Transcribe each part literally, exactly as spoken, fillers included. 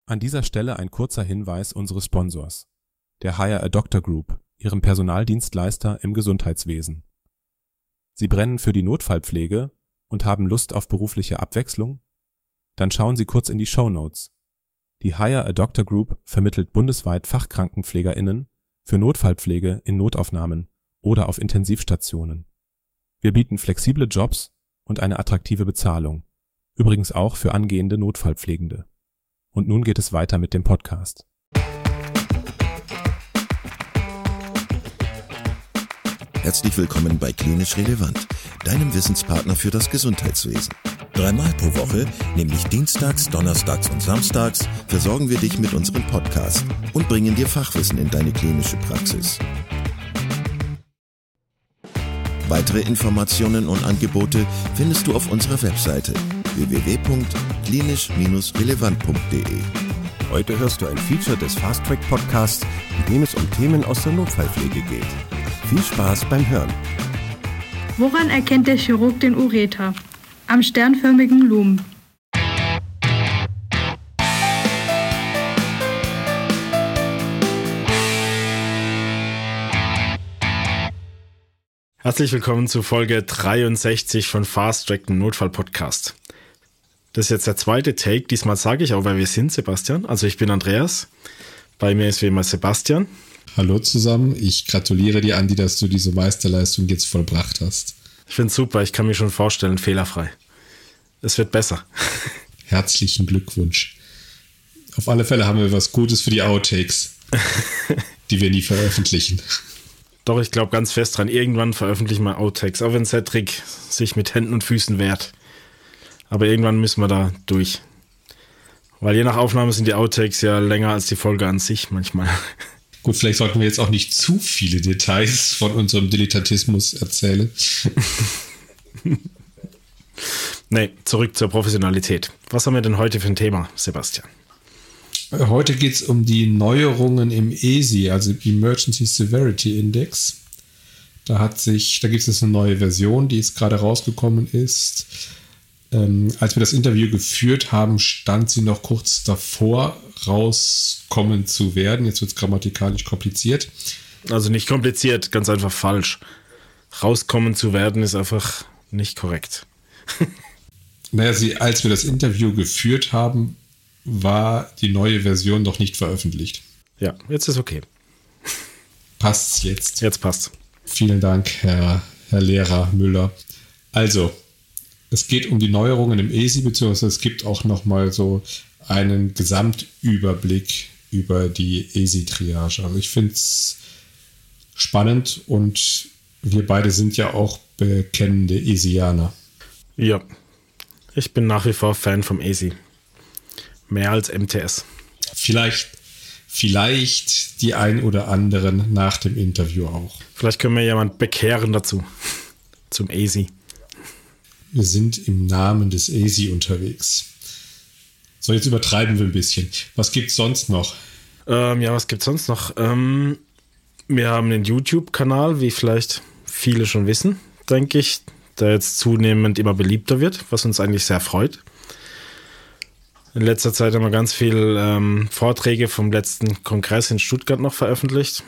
An dieser Stelle ein kurzer Hinweis unseres Sponsors, der Hire a Doctor Group, ihrem Personaldienstleister im Gesundheitswesen. Sie brennen für die Notfallpflege und haben Lust auf berufliche Abwechslung? Dann schauen Sie kurz in die Shownotes. Die Hire a Doctor Group vermittelt bundesweit FachkrankenpflegerInnen für Notfallpflege in Notaufnahmen oder auf Intensivstationen. Wir bieten flexible Jobs und eine attraktive Bezahlung, übrigens auch für angehende Notfallpflegende. Und nun geht es weiter mit dem Podcast. Herzlich willkommen bei Klinisch Relevant, deinem Wissenspartner für das Gesundheitswesen. Dreimal pro Woche, nämlich dienstags, donnerstags und samstags, versorgen wir dich mit unserem Podcast und bringen dir Fachwissen in deine klinische Praxis. Weitere Informationen und Angebote findest du auf unserer Webseite w w w punkt klinisch Bindestrich relevant punkt d e. Heute hörst du ein Feature des Fast Track Podcasts, in dem es um Themen aus der Notfallpflege geht. Viel Spaß beim Hören. Woran erkennt der Chirurg den Ureter? Am sternförmigen Lumen. Herzlich willkommen zu Folge dreiundsechzig von Fast Track, dem Notfall-Podcast. Das ist jetzt der zweite Take. Diesmal sage ich auch, wer wir sind, Sebastian. Also ich bin Andreas. Bei mir ist wie immer Sebastian. Hallo zusammen. Ich gratuliere dir, Andi, dass du diese Meisterleistung jetzt vollbracht hast. Ich finde es super. Ich kann mir schon vorstellen, fehlerfrei. Es wird besser. Herzlichen Glückwunsch. Auf alle Fälle haben wir was Gutes für die Outtakes, die wir nie veröffentlichen. Doch, ich glaube ganz fest dran. Irgendwann veröffentlichen wir Outtakes, auch wenn Cedric sich mit Händen und Füßen wehrt. Aber irgendwann müssen wir da durch. Weil je nach Aufnahme sind die Outtakes ja länger als die Folge an sich manchmal. Gut, vielleicht sollten wir jetzt auch nicht zu viele Details von unserem Dilettantismus erzählen. Nee, zurück zur Professionalität. Was haben wir denn heute für ein Thema, Sebastian? Heute geht es um die Neuerungen im E S I, also Emergency Severity Index. Da hat sich, da gibt es jetzt eine neue Version, die jetzt gerade rausgekommen ist. Ähm, als wir das Interview geführt haben, stand sie noch kurz davor, rauskommen zu werden. Jetzt wird es grammatikalisch kompliziert. Also nicht kompliziert, ganz einfach falsch. Rauskommen zu werden ist einfach nicht korrekt. Naja, sie, als wir das Interview geführt haben, war die neue Version noch nicht veröffentlicht. Ja, jetzt ist okay. Passt's jetzt? Jetzt passt. Vielen Dank, Herr, Herr Lehrer Müller. Also, es geht um die Neuerungen im E S I, beziehungsweise es gibt auch nochmal so einen Gesamtüberblick über die E S I-Triage. Also ich finde es spannend und wir beide sind ja auch bekennende ESIaner. Ja, ich bin nach wie vor Fan vom E S I. Mehr als M T S. Vielleicht, vielleicht die ein oder anderen nach dem Interview auch. Vielleicht können wir jemanden bekehren dazu. Zum E S I. Wir sind im Namen des E S I unterwegs. So, jetzt übertreiben wir ein bisschen. Was gibt's sonst noch? Ähm, ja, was gibt's sonst noch? Ähm, wir haben einen YouTube-Kanal, wie vielleicht viele schon wissen, denke ich, der jetzt zunehmend immer beliebter wird, was uns eigentlich sehr freut. In letzter Zeit haben wir ganz viele ähm, Vorträge vom letzten Kongress in Stuttgart noch veröffentlicht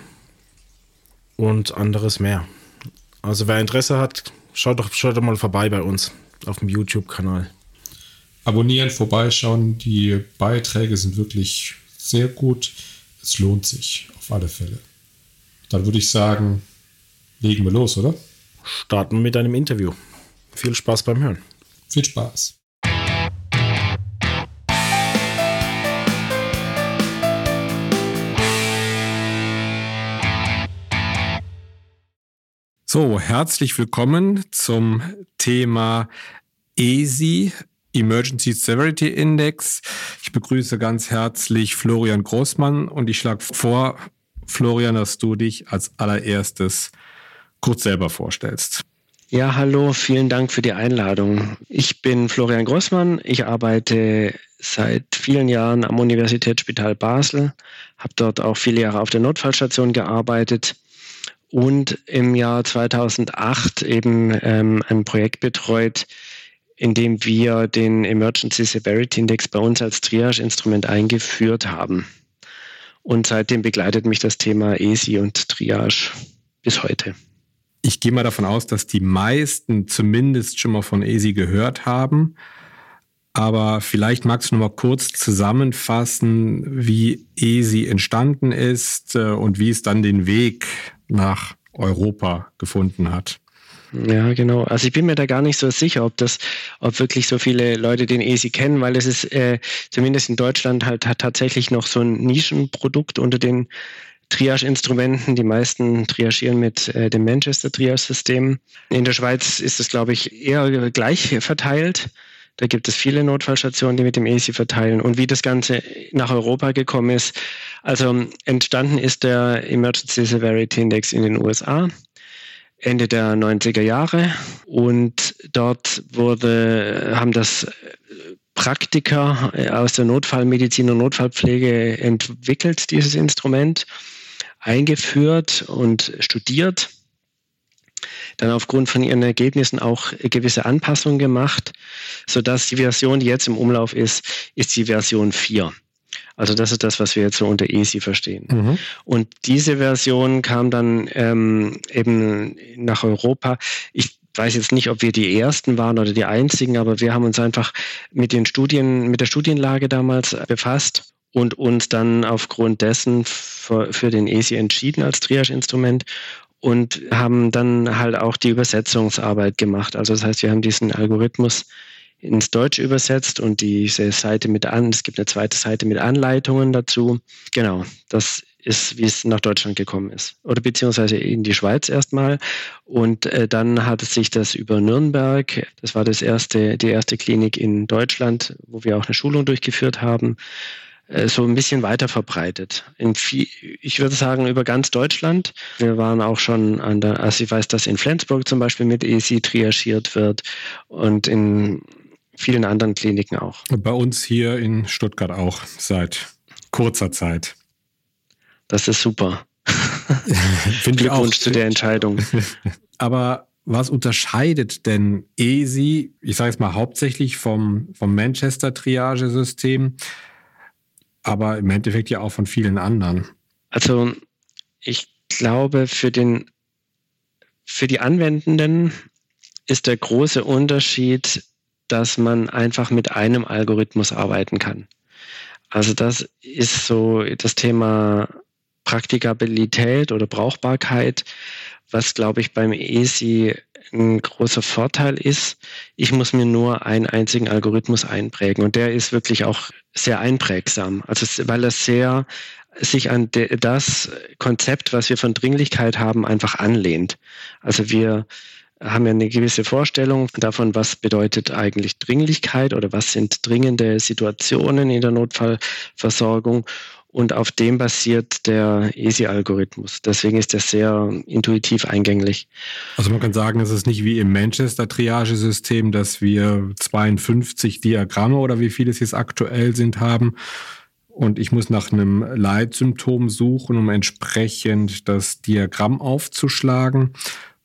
und anderes mehr. Also wer Interesse hat, schaut doch, schaut doch mal vorbei bei uns auf dem YouTube-Kanal. Abonnieren, vorbeischauen, die Beiträge sind wirklich sehr gut. Es lohnt sich auf alle Fälle. Dann würde ich sagen, legen wir los, oder? Starten wir mit einem Interview. Viel Spaß beim Hören. Viel Spaß. So, herzlich willkommen zum Thema E S I, Emergency Severity Index. Ich begrüße ganz herzlich Florian Großmann und ich schlage vor, Florian, dass du dich als allererstes kurz selber vorstellst. Ja, hallo, vielen Dank für die Einladung. Ich bin Florian Großmann, ich arbeite seit vielen Jahren am Universitätsspital Basel, habe dort auch viele Jahre auf der Notfallstation gearbeitet und im Jahr zweitausendacht eben ähm, ein Projekt betreut, indem wir den Emergency Severity Index bei uns als Triage-Instrument eingeführt haben. Und seitdem begleitet mich das Thema E S I und Triage bis heute. Ich gehe mal davon aus, dass die meisten zumindest schon mal von E S I gehört haben. Aber vielleicht magst du noch mal kurz zusammenfassen, wie E S I entstanden ist und wie es dann den Weg nach Europa gefunden hat. Ja, genau. Also ich bin mir da gar nicht so sicher, ob das, ob wirklich so viele Leute den E S I kennen, weil es ist äh, zumindest in Deutschland halt hat tatsächlich noch so ein Nischenprodukt unter den Triage-Instrumenten. Die meisten triagieren mit äh, dem Manchester-Triage-System. In der Schweiz ist es, glaube ich, eher gleich verteilt. Da gibt es viele Notfallstationen, die mit dem E S I verteilen. Und wie das Ganze nach Europa gekommen ist, also entstanden ist der Emergency Severity Index in den U S A Ende der neunziger Jahre. Und dort wurde, haben das Praktiker aus der Notfallmedizin und Notfallpflege entwickelt, dieses Instrument, eingeführt und studiert. Dann aufgrund von ihren Ergebnissen auch gewisse Anpassungen gemacht, sodass die Version, die jetzt im Umlauf ist, ist die Version vier. Also das ist das, was wir jetzt so unter E S I verstehen. Mhm. Und diese Version kam dann ähm, eben nach Europa. Ich weiß jetzt nicht, ob wir die ersten waren oder die einzigen, aber wir haben uns einfach mit den Studien, mit der Studienlage damals befasst und uns dann aufgrund dessen für, für den E S I entschieden als Triage-Instrument und haben dann halt auch die Übersetzungsarbeit gemacht. Also das heißt, wir haben diesen Algorithmus ins Deutsche übersetzt und diese Seite mit an, es gibt eine zweite Seite mit Anleitungen dazu. Genau, das ist, wie es nach Deutschland gekommen ist. Oder beziehungsweise in die Schweiz erstmal. Und äh, dann hat es sich das über Nürnberg, das war das erste, die erste Klinik in Deutschland, wo wir auch eine Schulung durchgeführt haben, äh, so ein bisschen weiter verbreitet. In viel, ich würde sagen, über ganz Deutschland. Wir waren auch schon an der, also ich weiß, dass in Flensburg zum Beispiel mit E S I triagiert wird und in vielen anderen Kliniken auch. Bei uns hier in Stuttgart auch seit kurzer Zeit. Das ist super. Finde ich auch. Glückwunsch zu der Entscheidung. Aber was unterscheidet denn E S I, ich sage jetzt mal hauptsächlich vom, vom Manchester-Triage-System, aber im Endeffekt ja auch von vielen anderen? Also ich glaube, für den, für die Anwendenden ist der große Unterschied, dass man einfach mit einem Algorithmus arbeiten kann. Also das ist so das Thema Praktikabilität oder Brauchbarkeit, was, glaube ich, beim E S I ein großer Vorteil ist. Ich muss mir nur einen einzigen Algorithmus einprägen und der ist wirklich auch sehr einprägsam, also weil er sehr sich an de, das Konzept, was wir von Dringlichkeit haben, einfach anlehnt. Also wir haben ja eine gewisse Vorstellung davon, was bedeutet eigentlich Dringlichkeit oder was sind dringende Situationen in der Notfallversorgung. Und auf dem basiert der E S I-Algorithmus. Deswegen ist er sehr intuitiv eingänglich. Also man kann sagen, es ist nicht wie im Manchester-Triage-System, dass wir zweiundfünfzig Diagramme oder wie viele es jetzt aktuell sind haben. Und ich muss nach einem Leitsymptom suchen, um entsprechend das Diagramm aufzuschlagen,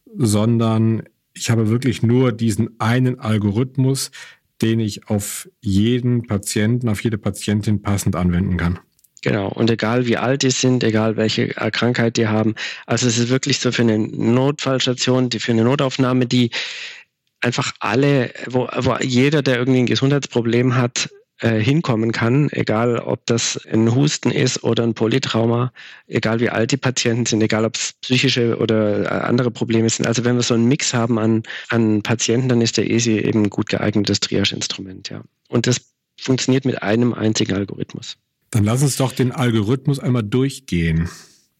sondern ich habe wirklich nur diesen einen Algorithmus, den ich auf jeden Patienten, auf jede Patientin passend anwenden kann. Genau, und egal wie alt die sind, egal welche Krankheit die haben, also es ist wirklich so für eine Notfallstation, die für eine Notaufnahme, die einfach alle, wo, wo jeder, der irgendwie ein Gesundheitsproblem hat, äh, hinkommen kann, egal ob das ein Husten ist oder ein Polytrauma, egal wie alt die Patienten sind, egal ob es psychische oder andere Probleme sind. Also wenn wir so einen Mix haben an, an Patienten, dann ist der E S I eben ein gut geeignetes Triage-Instrument, ja. Und das funktioniert mit einem einzigen Algorithmus. Dann lass uns doch den Algorithmus einmal durchgehen.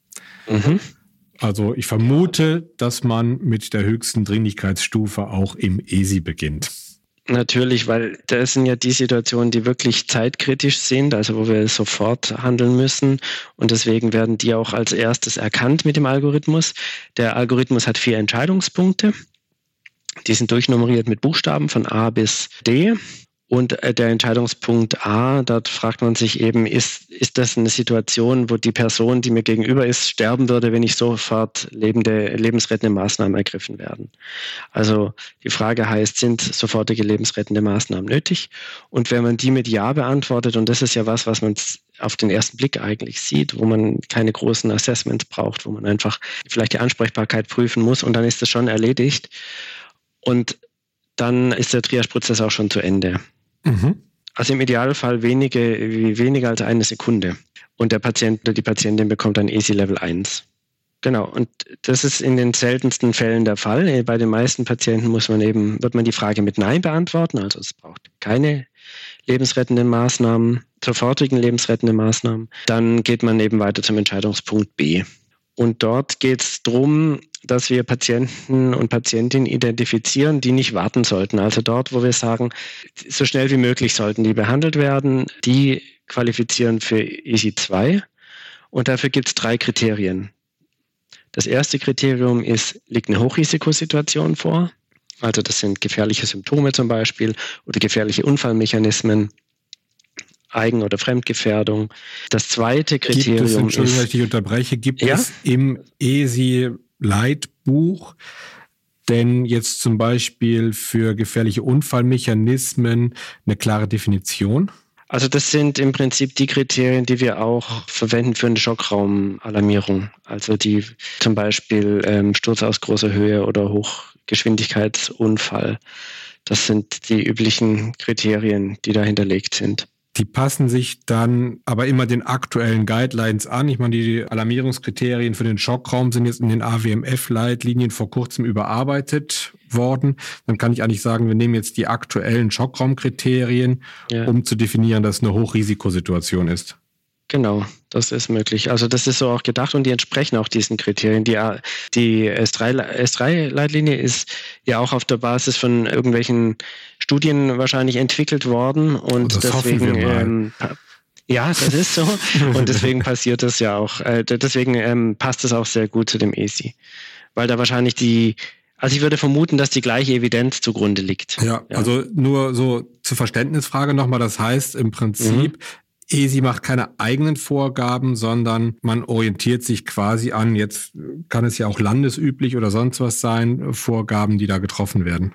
Mhm. Also ich vermute, dass man mit der höchsten Dringlichkeitsstufe auch im E S I beginnt. Natürlich, weil das sind ja die Situationen, die wirklich zeitkritisch sind, also wo wir sofort handeln müssen. Und deswegen werden die auch als erstes erkannt mit dem Algorithmus. Der Algorithmus hat vier Entscheidungspunkte. Die sind durchnummeriert mit Buchstaben von A bis D. Und der Entscheidungspunkt A, dort fragt man sich eben, ist, ist das eine Situation, wo die Person, die mir gegenüber ist, sterben würde, wenn nicht sofort lebende, lebensrettende Maßnahmen ergriffen werden? Also die Frage heißt, sind sofortige lebensrettende Maßnahmen nötig? Und wenn man die mit Ja beantwortet, und das ist ja was, was man auf den ersten Blick eigentlich sieht, wo man keine großen Assessments braucht, wo man einfach vielleicht die Ansprechbarkeit prüfen muss und dann ist das schon erledigt. Und dann ist der Triage-Prozess auch schon zu Ende. Mhm. Also im Idealfall wenige, weniger als eine Sekunde. Und der Patient oder die Patientin bekommt dann E S I Level eins. Genau, und das ist in den seltensten Fällen der Fall. Bei den meisten Patienten muss man eben, wird man die Frage mit Nein beantworten. Also es braucht keine lebensrettenden Maßnahmen, sofortigen lebensrettenden Maßnahmen. Dann geht man eben weiter zum Entscheidungspunkt B. Und dort geht es darum, dass wir Patienten und Patientinnen identifizieren, die nicht warten sollten. Also dort, wo wir sagen, so schnell wie möglich sollten die behandelt werden, die qualifizieren für E S I zwei. Und dafür gibt es drei Kriterien. Das erste Kriterium ist, liegt eine Hochrisikosituation vor. Also das sind gefährliche Symptome zum Beispiel oder gefährliche Unfallmechanismen. Eigen- oder Fremdgefährdung. Das zweite Kriterium gibt es, Entschuldigung, ist... dass ich dich unterbreche, gibt ja? es im E S I-Leitbuch denn jetzt zum Beispiel für gefährliche Unfallmechanismen eine klare Definition? Also das sind im Prinzip die Kriterien, die wir auch verwenden für eine Schockraumalarmierung. Also die zum Beispiel ähm, Sturz aus großer Höhe oder Hochgeschwindigkeitsunfall. Das sind die üblichen Kriterien, die da hinterlegt sind. Die passen sich dann aber immer den aktuellen Guidelines an. Ich meine, die Alarmierungskriterien für den Schockraum sind jetzt in den A W M F-Leitlinien vor kurzem überarbeitet worden. Dann kann ich eigentlich sagen, wir nehmen jetzt die aktuellen Schockraumkriterien, ja, um zu definieren, dass es eine Hochrisikosituation ist. Genau, das ist möglich. Also das ist so auch gedacht und die entsprechen auch diesen Kriterien. Die, die S drei Leitlinie ist ja auch auf der Basis von irgendwelchen Studien wahrscheinlich entwickelt worden und das deswegen ähm, ja, das ist so und deswegen passiert das ja auch. Äh, deswegen ähm, passt es auch sehr gut zu dem E S I, weil da wahrscheinlich die Also ich würde vermuten, dass die gleiche Evidenz zugrunde liegt. Ja, ja. Also nur so zur Verständnisfrage nochmal. Das heißt im Prinzip, mhm. E S I macht keine eigenen Vorgaben, sondern man orientiert sich quasi an, jetzt kann es ja auch landesüblich oder sonst was sein, Vorgaben, die da getroffen werden.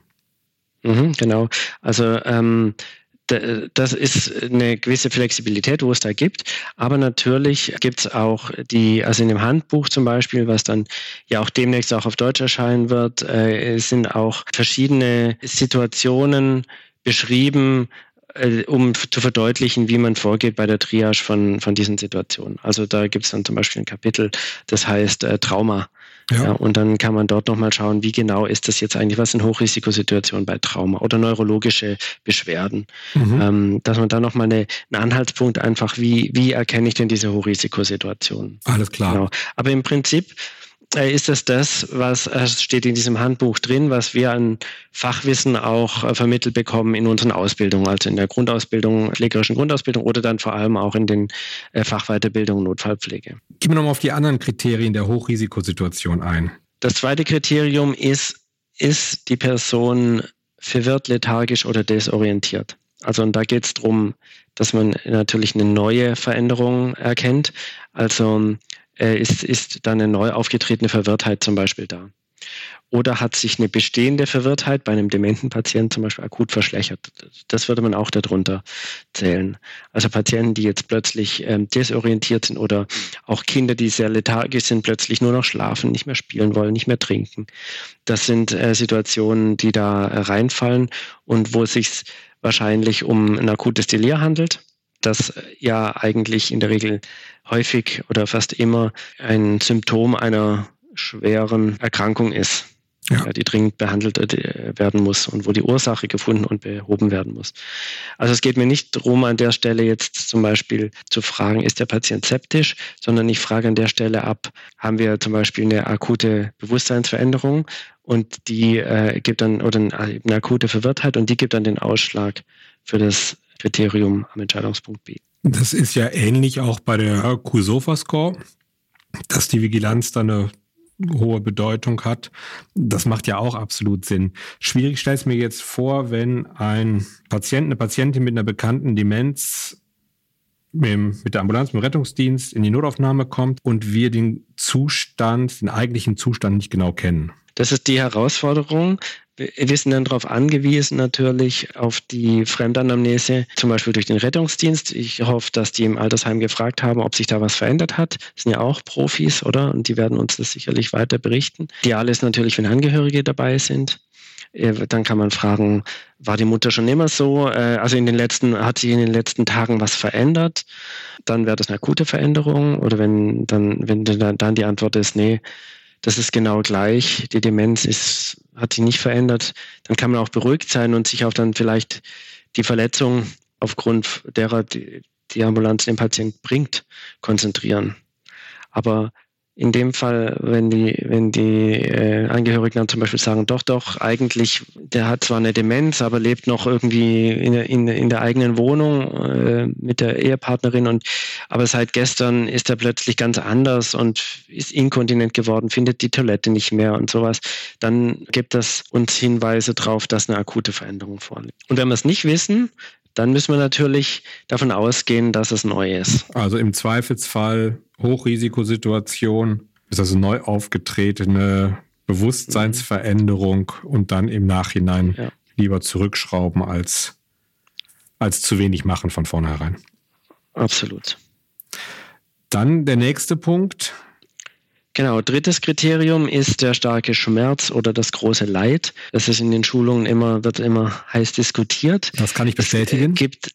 Mhm, genau. Also ähm, d- das ist eine gewisse Flexibilität, wo es da gibt. Aber natürlich gibt es auch die, also in dem Handbuch zum Beispiel, was dann ja auch demnächst auch auf Deutsch erscheinen wird, äh, sind auch verschiedene Situationen beschrieben, um zu verdeutlichen, wie man vorgeht bei der Triage von, von diesen Situationen. Also da gibt es dann zum Beispiel ein Kapitel, das heißt äh, Trauma. Ja. Ja, und dann kann man dort nochmal schauen, wie genau ist das jetzt eigentlich, was sind Hochrisikosituationen bei Trauma oder neurologische Beschwerden. Mhm. Ähm, dass man da nochmal eine, einen Anhaltspunkt einfach, wie, wie erkenne ich denn diese Hochrisikosituationen? Alles klar. Genau. Aber im Prinzip ist das das, was steht in diesem Handbuch drin, was wir an Fachwissen auch vermittelt bekommen in unseren Ausbildungen, also in der Grundausbildung, pflegerischen Grundausbildung oder dann vor allem auch in den Fachweiterbildungen Notfallpflege. Gehen wir nochmal auf die anderen Kriterien der Hochrisikosituation ein. Das zweite Kriterium ist, ist die Person verwirrt, lethargisch oder desorientiert? Also und da geht es darum, dass man natürlich eine neue Veränderung erkennt. Also Ist, ist dann eine neu aufgetretene Verwirrtheit zum Beispiel da? Oder hat sich eine bestehende Verwirrtheit bei einem dementen Patienten zum Beispiel akut verschlechtert? Das würde man auch darunter zählen. Also Patienten, die jetzt plötzlich ähm, desorientiert sind oder auch Kinder, die sehr lethargisch sind, plötzlich nur noch schlafen, nicht mehr spielen wollen, nicht mehr trinken. Das sind äh, Situationen, die da äh, reinfallen und wo es sich wahrscheinlich um ein akutes Delir handelt, das ja eigentlich in der Regel häufig oder fast immer ein Symptom einer schweren Erkrankung ist, ja. Ja, die dringend behandelt werden muss und wo die Ursache gefunden und behoben werden muss. Also es geht mir nicht darum, an der Stelle jetzt zum Beispiel zu fragen, ist der Patient septisch, sondern ich frage an der Stelle ab, haben wir zum Beispiel eine akute Bewusstseinsveränderung und die äh, gibt dann, oder eine akute Verwirrtheit und die gibt dann den Ausschlag für das Kriterium am Entscheidungspunkt B. Das ist ja ähnlich auch bei der Q-SOFA-Score, dass die Vigilanz dann eine hohe Bedeutung hat. Das macht ja auch absolut Sinn. Schwierig stelle ich mir jetzt vor, wenn ein Patient, eine Patientin mit einer bekannten Demenz mit der Ambulanz, mit dem Rettungsdienst in die Notaufnahme kommt und wir den Zustand, den eigentlichen Zustand nicht genau kennen. Das ist die Herausforderung. Wir sind dann darauf angewiesen, natürlich auf die Fremdanamnese, zum Beispiel durch den Rettungsdienst. Ich hoffe, dass die im Altersheim gefragt haben, ob sich da was verändert hat. Das sind ja auch Profis, oder? Und die werden uns das sicherlich weiter berichten. Ideal ist natürlich, wenn Angehörige dabei sind. Dann kann man fragen, war die Mutter schon immer so? Also in den letzten, hat sich in den letzten Tagen was verändert? Dann wäre das eine akute Veränderung. Oder wenn dann, wenn dann die Antwort ist, nee, das ist genau gleich, die Demenz ist, hat sich nicht verändert, dann kann man auch beruhigt sein und sich auf dann vielleicht die Verletzung, aufgrund derer die, die Ambulanz den Patienten bringt, konzentrieren. Aber in dem Fall, wenn die, wenn die äh, Angehörigen dann zum Beispiel sagen, doch, doch, eigentlich, der hat zwar eine Demenz, aber lebt noch irgendwie in, in, in der eigenen Wohnung äh, mit der Ehepartnerin, und aber seit gestern ist er plötzlich ganz anders und ist inkontinent geworden, findet die Toilette nicht mehr und sowas, dann gibt das uns Hinweise darauf, dass eine akute Veränderung vorliegt. Und wenn wir es nicht wissen, dann müssen wir natürlich davon ausgehen, dass es neu ist. Also im Zweifelsfall Hochrisikosituation, ist also neu aufgetretene Bewusstseinsveränderung und dann im Nachhinein ja. lieber zurückschrauben als, als zu wenig machen von vornherein. Absolut. Dann der nächste Punkt. Genau, drittes Kriterium ist der starke Schmerz oder das große Leid. Das ist in den Schulungen immer, wird immer heiß diskutiert. Das kann ich bestätigen. Es gibt,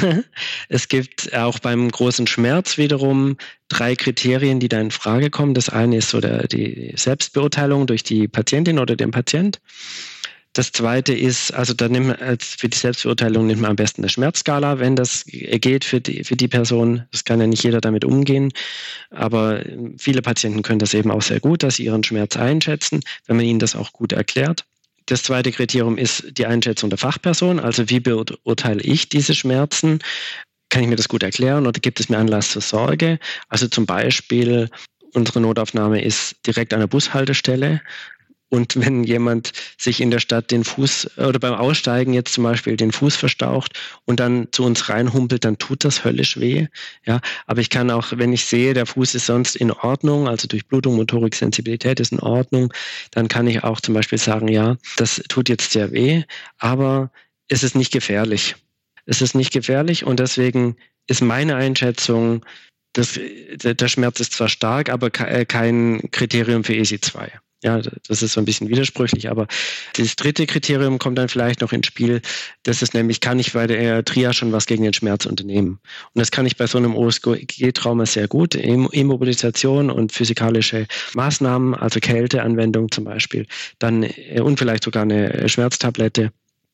es gibt auch beim großen Schmerz wiederum drei Kriterien, die da in Frage kommen. Das eine ist so der, die Selbstbeurteilung durch die Patientin oder den Patient. Das zweite ist, also da nimmt man als für die Selbstbeurteilung nimmt man am besten eine Schmerzskala, wenn das geht für die, für die Person. Das kann ja nicht jeder damit umgehen, aber viele Patienten können das eben auch sehr gut, dass sie ihren Schmerz einschätzen, wenn man ihnen das auch gut erklärt. Das zweite Kriterium ist die Einschätzung der Fachperson, also wie beurteile ich diese Schmerzen? Kann ich mir das gut erklären oder gibt es mir Anlass zur Sorge? Also zum Beispiel, unsere Notaufnahme ist direkt an der Bushaltestelle. Und wenn jemand sich in der Stadt den Fuß oder beim Aussteigen jetzt zum Beispiel den Fuß verstaucht und dann zu uns reinhumpelt, dann tut das höllisch weh. Ja, aber ich kann auch, wenn ich sehe, der Fuß ist sonst in Ordnung, also Durchblutung, Motorik, Sensibilität ist in Ordnung, dann kann ich auch zum Beispiel sagen, ja, das tut jetzt sehr weh, aber es ist nicht gefährlich. Es ist nicht gefährlich und deswegen ist meine Einschätzung, dass der Schmerz ist zwar stark, aber kein Kriterium für E S I zwei. Ja, das ist so ein bisschen widersprüchlich, aber das dritte Kriterium kommt dann vielleicht noch ins Spiel. Das ist nämlich, kann ich bei der Triage schon was gegen den Schmerz unternehmen? Und das kann ich bei so einem O S G-Trauma sehr gut. Immobilisation und physikalische Maßnahmen, also Kälteanwendung zum Beispiel, dann und vielleicht sogar eine Schmerztablette.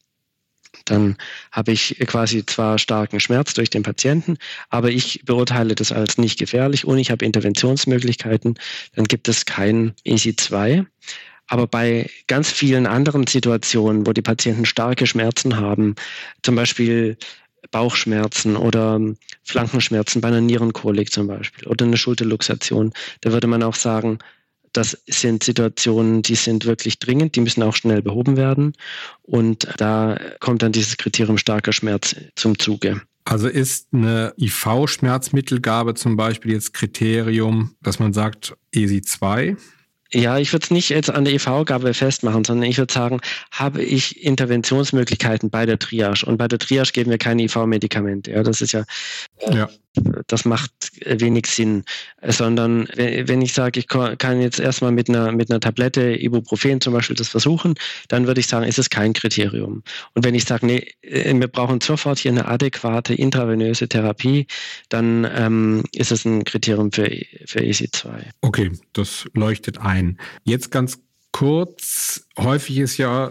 Dann habe ich quasi zwar starken Schmerz durch den Patienten, aber ich beurteile das als nicht gefährlich und ich habe Interventionsmöglichkeiten. Dann gibt es kein E S I zwei. Aber bei ganz vielen anderen Situationen, wo die Patienten starke Schmerzen haben, zum Beispiel Bauchschmerzen oder Flankenschmerzen bei einer Nierenkolik zum Beispiel oder eine Schulterluxation, da würde man auch sagen, das sind Situationen, die sind wirklich dringend, die müssen auch schnell behoben werden. Und da kommt dann dieses Kriterium starker Schmerz zum Zuge. Also ist eine I V-Schmerzmittelgabe zum Beispiel jetzt Kriterium, dass man sagt E S I zwei? Ja, ich würde es nicht jetzt an der I V-Gabe festmachen, sondern ich würde sagen, habe ich Interventionsmöglichkeiten bei der Triage? Und bei der Triage geben wir keine I V-Medikamente. Ja, das ist ja, ja. Das macht wenig Sinn. Sondern wenn ich sage, ich kann jetzt erstmal mit einer, mit einer Tablette Ibuprofen zum Beispiel das versuchen, dann würde ich sagen, ist es kein Kriterium. Und wenn ich sage, nee, wir brauchen sofort hier eine adäquate intravenöse Therapie, dann ähm, ist es ein Kriterium für, für E S I zwei. Okay, das leuchtet ein. Jetzt ganz kurz, häufig ist ja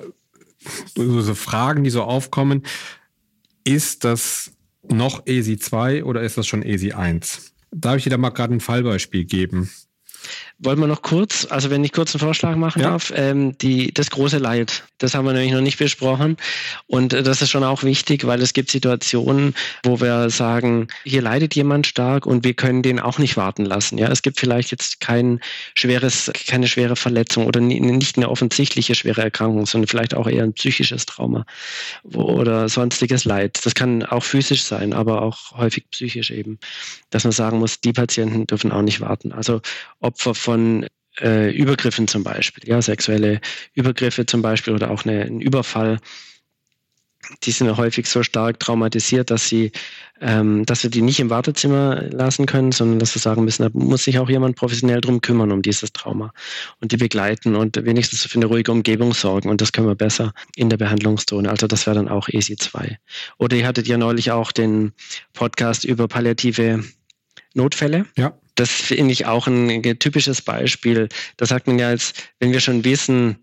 so Fragen, die so aufkommen, ist das noch E S I zwei oder ist das schon E S I eins? Darf ich dir da mal gerade ein Fallbeispiel geben? wollen wir noch kurz, also wenn ich kurz einen Vorschlag machen Ja. darf, ähm, die, das große Leid, das haben wir nämlich noch nicht besprochen und äh, das ist schon auch wichtig, weil es gibt Situationen, wo wir sagen, hier leidet jemand stark und wir können den auch nicht warten lassen. Ja, es gibt vielleicht jetzt kein schweres, keine schwere Verletzung oder nie, nicht eine offensichtliche schwere Erkrankung, sondern vielleicht auch eher ein psychisches Trauma wo, oder sonstiges Leid. Das kann auch physisch sein, aber auch häufig psychisch eben, dass man sagen muss, die Patienten dürfen auch nicht warten. Also Opfer von äh, Übergriffen zum Beispiel, ja, sexuelle Übergriffe zum Beispiel oder auch eine, ein Überfall, die sind ja häufig so stark traumatisiert, dass sie, ähm, dass wir die nicht im Wartezimmer lassen können, sondern dass wir sagen müssen, da muss sich auch jemand professionell drum kümmern, um dieses Trauma und die begleiten und wenigstens für eine ruhige Umgebung sorgen und das können wir besser in der Behandlungszone. Also das wäre dann auch E S I zwei. Oder ihr hattet ja neulich auch den Podcast über palliative Notfälle. Ja. Das finde ich auch ein typisches Beispiel. Da sagt man ja jetzt, wenn wir schon wissen,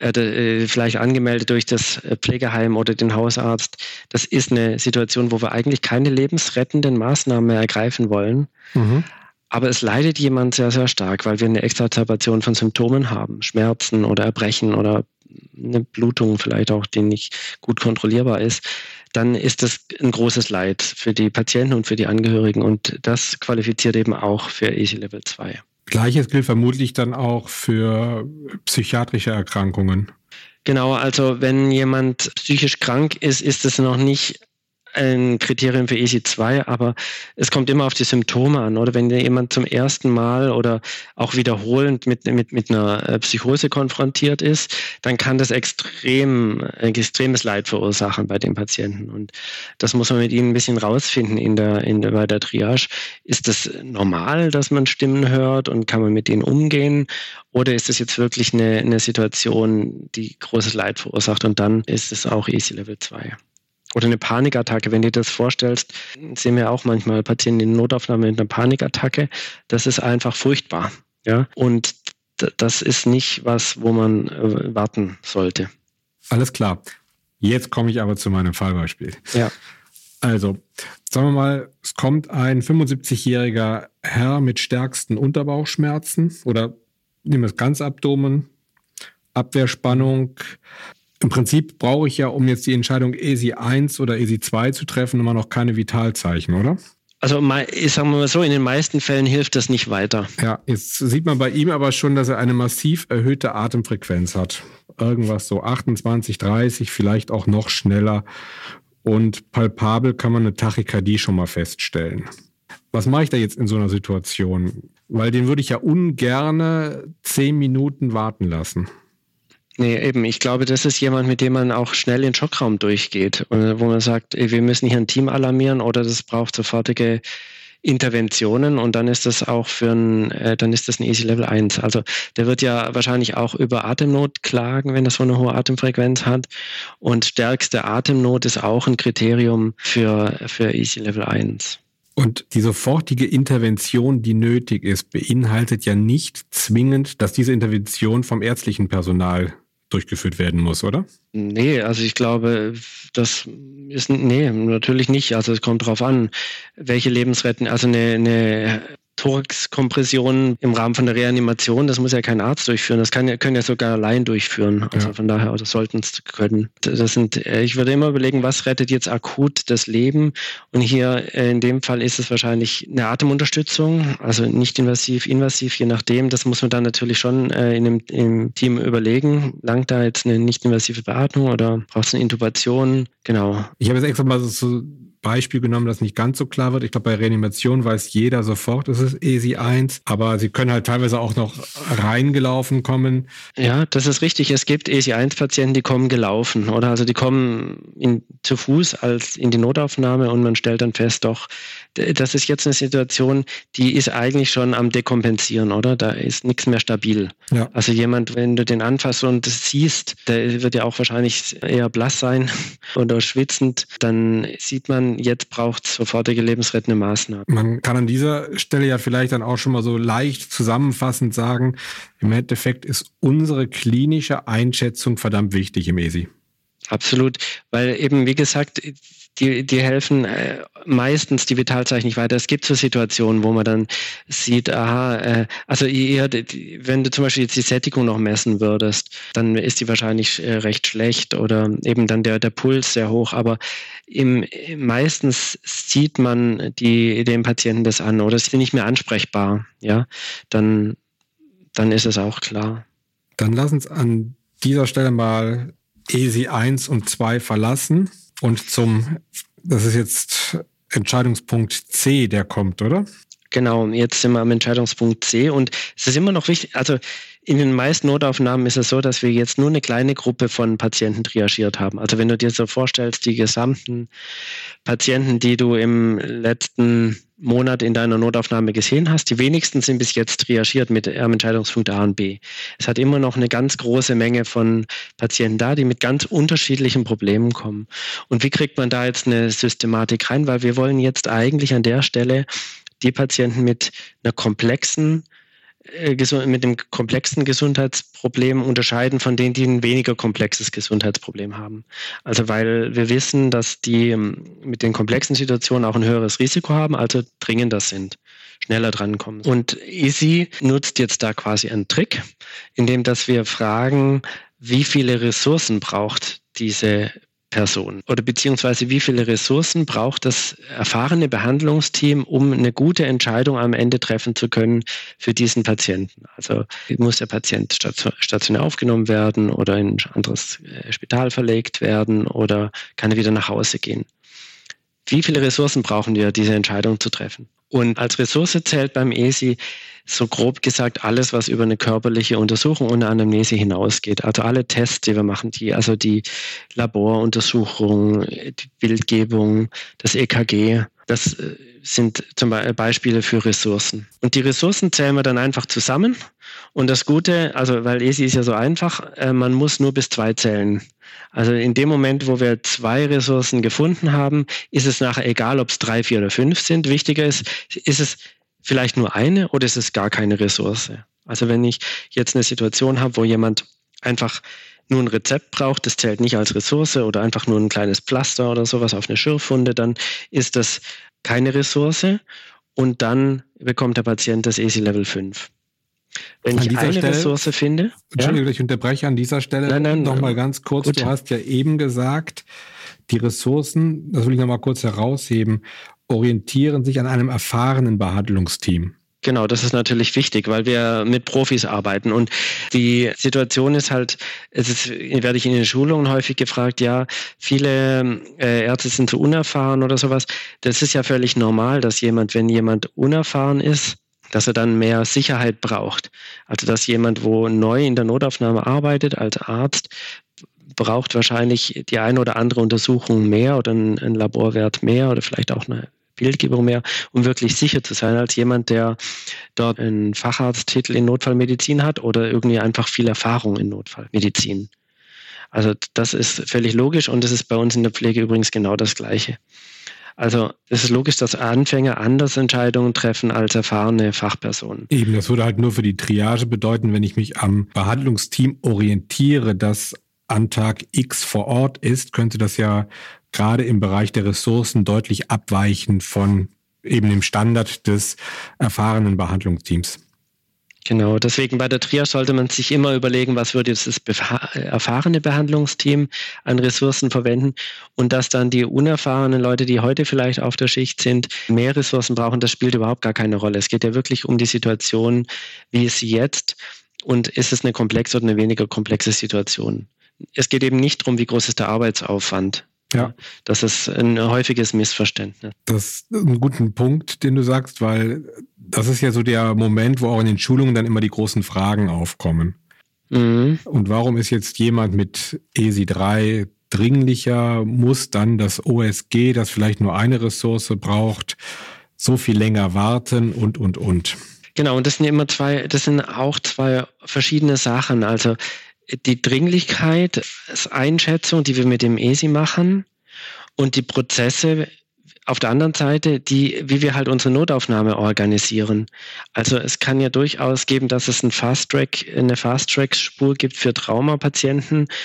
äh, vielleicht angemeldet durch das Pflegeheim oder den Hausarzt, das ist eine Situation, wo wir eigentlich keine lebensrettenden Maßnahmen mehr ergreifen wollen. Mhm. Aber es leidet jemand sehr, sehr stark, weil wir eine Exacerbation von Symptomen haben. Schmerzen oder Erbrechen oder eine Blutung vielleicht auch, die nicht gut kontrollierbar ist. Dann ist das ein großes Leid für die Patienten und für die Angehörigen. Und das qualifiziert eben auch für E S I Level zwei. Gleiches gilt vermutlich dann auch für psychiatrische Erkrankungen. Genau, also wenn jemand psychisch krank ist, ist es noch nicht ein Kriterium für E S I zwei, aber es kommt immer auf die Symptome an. Oder wenn jemand zum ersten Mal oder auch wiederholend mit, mit, mit einer Psychose konfrontiert ist, dann kann das extrem, ein extremes Leid verursachen bei den Patienten. Und das muss man mit ihnen ein bisschen rausfinden in der, in der, bei der Triage. Ist das normal, dass man Stimmen hört und kann man mit denen umgehen? Oder ist es jetzt wirklich eine, eine Situation, die großes Leid verursacht? Und dann ist es auch E S I Level zwei. Oder eine Panikattacke, wenn du dir das vorstellst, sehen wir auch manchmal Patienten in Notaufnahme mit einer Panikattacke. Das ist einfach furchtbar. Ja? Und d- das ist nicht was, wo man äh, warten sollte. Alles klar. Jetzt komme ich aber zu meinem Fallbeispiel. Ja. Also, sagen wir mal, es kommt ein fünfundsiebzigjähriger Herr mit stärksten Unterbauchschmerzen oder nehmen wir das Ganzabdomen, Abwehrspannung. Im Prinzip brauche ich ja, um jetzt die Entscheidung E S I eins oder E S I zwei zu treffen, immer noch keine Vitalzeichen, oder? Also ich sage mal so, in den meisten Fällen hilft das nicht weiter. Ja, jetzt sieht man bei ihm aber schon, dass er eine massiv erhöhte Atemfrequenz hat. Irgendwas so achtundzwanzig, dreißig, vielleicht auch noch schneller. Und palpabel kann man eine Tachykardie schon mal feststellen. Was mache ich da jetzt in so einer Situation? Weil den würde ich ja ungerne zehn Minuten warten lassen. Nee, eben. Ich glaube, das ist jemand, mit dem man auch schnell in den Schockraum durchgeht. Und wo man sagt, ey, wir müssen hier ein Team alarmieren oder das braucht sofortige Interventionen und dann ist das auch für ein, äh, dann ist das ein E S I Level eins. Also der wird ja wahrscheinlich auch über Atemnot klagen, wenn er so eine hohe Atemfrequenz hat. Und stärkste Atemnot ist auch ein Kriterium für, für E S I Level eins. Und die sofortige Intervention, die nötig ist, beinhaltet ja nicht zwingend, dass diese Intervention vom ärztlichen Personal durchgeführt werden muss, oder? Nee, also ich glaube, das ist, nee, natürlich nicht. Also es kommt drauf an, welche Lebensretten, also eine, eine Thoraxkompression im Rahmen von der Reanimation, das muss ja kein Arzt durchführen, das kann ja, können ja sogar allein durchführen. Also ja. Von daher, oder sollten es können. Das sind, ich würde immer überlegen, was rettet jetzt akut das Leben? Und hier in dem Fall ist es wahrscheinlich eine Atemunterstützung, also nicht invasiv, invasiv, je nachdem. Das muss man dann natürlich schon äh, in einem, im Team überlegen. Langt da jetzt eine nicht-invasive Beatmung oder braucht es eine Intubation? Genau. Ich habe jetzt extra mal so Beispiel genommen, das nicht ganz so klar wird. Ich glaube, bei Reanimation weiß jeder sofort, es ist E S I eins, aber sie können halt teilweise auch noch reingelaufen kommen. Ja, das ist richtig. Es gibt E S I eins Patienten, die kommen gelaufen, oder? Also die kommen in, zu Fuß als in die Notaufnahme und man stellt dann fest, doch, das ist jetzt eine Situation, die ist eigentlich schon am Dekompensieren, oder? Da ist nichts mehr stabil. Ja. Also jemand, wenn du den anfasst und das siehst, der wird ja auch wahrscheinlich eher blass sein oder schwitzend, dann sieht man, jetzt braucht es sofortige lebensrettende Maßnahmen. Man kann an dieser Stelle ja vielleicht dann auch schon mal so leicht zusammenfassend sagen, im Endeffekt ist unsere klinische Einschätzung verdammt wichtig im E S I. Absolut, weil eben, wie gesagt, die, die helfen äh, meistens die Vitalzeichen nicht weiter. Es gibt so Situationen, wo man dann sieht, aha, äh, also eher, die, wenn du zum Beispiel jetzt die Sättigung noch messen würdest, dann ist die wahrscheinlich äh, recht schlecht oder eben dann der, der Puls sehr hoch. Aber im, meistens sieht man die, dem Patienten das an oder ist nicht mehr ansprechbar. Ja, dann, dann ist es auch klar. Dann lass uns an dieser Stelle mal E S I eins und zwei verlassen und zum, das ist jetzt Entscheidungspunkt C, der kommt, oder? Genau, jetzt sind wir am Entscheidungspunkt C und es ist immer noch wichtig, also in den meisten Notaufnahmen ist es so, dass wir jetzt nur eine kleine Gruppe von Patienten triagiert haben. Also wenn du dir so vorstellst, die gesamten Patienten, die du im letzten Monat in deiner Notaufnahme gesehen hast, die wenigsten sind bis jetzt triagiert mit am Entscheidungspunkt A und B. Es hat immer noch eine ganz große Menge von Patienten da, die mit ganz unterschiedlichen Problemen kommen. Und wie kriegt man da jetzt eine Systematik rein? Weil wir wollen jetzt eigentlich an der Stelle die Patienten mit einer komplexen mit dem komplexen Gesundheitsproblem unterscheiden von denen, die ein weniger komplexes Gesundheitsproblem haben. Also weil wir wissen, dass die mit den komplexen Situationen auch ein höheres Risiko haben, also dringender sind, schneller drankommen. Und E S I nutzt jetzt da quasi einen Trick, indem dass wir fragen, wie viele Ressourcen braucht diese Person oder beziehungsweise wie viele Ressourcen braucht das erfahrene Behandlungsteam, um eine gute Entscheidung am Ende treffen zu können für diesen Patienten. Also muss der Patient stationär aufgenommen werden oder in ein anderes Spital verlegt werden oder kann er wieder nach Hause gehen? Wie viele Ressourcen brauchen wir, diese Entscheidung zu treffen? Und als Ressource zählt beim E S I so grob gesagt alles, was über eine körperliche Untersuchung und eine Anamnese hinausgeht. Also alle Tests, die wir machen, die, also die Laboruntersuchung, die Bildgebung, das E K G, das sind zum Beispiel Beispiele für Ressourcen. Und die Ressourcen zählen wir dann einfach zusammen. Und das Gute, also weil E S I ist ja so einfach, man muss nur bis zwei zählen. Also in dem Moment, wo wir zwei Ressourcen gefunden haben, ist es nachher egal, ob es drei, vier oder fünf sind. Wichtiger ist, ist es vielleicht nur eine oder ist es gar keine Ressource? Also wenn ich jetzt eine Situation habe, wo jemand einfach nur ein Rezept braucht, das zählt nicht als Ressource oder einfach nur ein kleines Pflaster oder sowas auf eine Schürfwunde, dann ist das keine Ressource und dann bekommt der Patient das E S I Level fünf. Wenn ich eine Stelle, Ressource finde... Entschuldigung, ja? Ich unterbreche an dieser Stelle nein, nein, noch mal ganz kurz. Gut. Du hast ja eben gesagt, die Ressourcen, das will ich noch mal kurz herausheben, orientieren sich an einem erfahrenen Behandlungsteam. Genau, das ist natürlich wichtig, weil wir mit Profis arbeiten. Und die Situation ist halt, es ist, werde ich in den Schulungen häufig gefragt, ja, viele äh, Ärzte sind so unerfahren oder sowas. Das ist ja völlig normal, dass jemand, wenn jemand unerfahren ist, dass er dann mehr Sicherheit braucht. Also dass jemand, wo neu in der Notaufnahme arbeitet als Arzt, braucht wahrscheinlich die eine oder andere Untersuchung mehr oder ein, ein Laborwert mehr oder vielleicht auch eine Bildgebung mehr, um wirklich sicher zu sein, als jemand, der dort einen Facharzttitel in Notfallmedizin hat oder irgendwie einfach viel Erfahrung in Notfallmedizin. Also das ist völlig logisch und das ist bei uns in der Pflege übrigens genau das Gleiche. Also es ist logisch, dass Anfänger anders Entscheidungen treffen als erfahrene Fachpersonen. Eben, das würde halt nur für die Triage bedeuten, wenn ich mich am Behandlungsteam orientiere, das an Tag X vor Ort ist, könnte das ja gerade im Bereich der Ressourcen deutlich abweichen von eben dem Standard des erfahrenen Behandlungsteams. Genau, deswegen bei der Triage sollte man sich immer überlegen, was würde jetzt das erfahrene Behandlungsteam an Ressourcen verwenden und dass dann die unerfahrenen Leute, die heute vielleicht auf der Schicht sind, mehr Ressourcen brauchen, das spielt überhaupt gar keine Rolle. Es geht ja wirklich um die Situation, wie ist sie jetzt und ist es eine komplexe oder eine weniger komplexe Situation. Es geht eben nicht darum, wie groß ist der Arbeitsaufwand. Ja. Das ist ein häufiges Missverständnis. Das ist ein guter Punkt, den du sagst, weil das ist ja so der Moment, wo auch in den Schulungen dann immer die großen Fragen aufkommen. Mhm. Und warum ist jetzt jemand mit E S I drei dringlicher, muss dann das O S G, das vielleicht nur eine Ressource braucht, so viel länger warten und, und, und. Genau, und das sind immer zwei, das sind auch zwei verschiedene Sachen. Also die Dringlichkeit, das Einschätzung, die wir mit dem E S I machen und die Prozesse auf der anderen Seite, die, wie wir halt unsere Notaufnahme organisieren. Also es kann ja durchaus geben, dass es ein Fast-Track, eine Fast-Track-Spur gibt für Traumapatienten.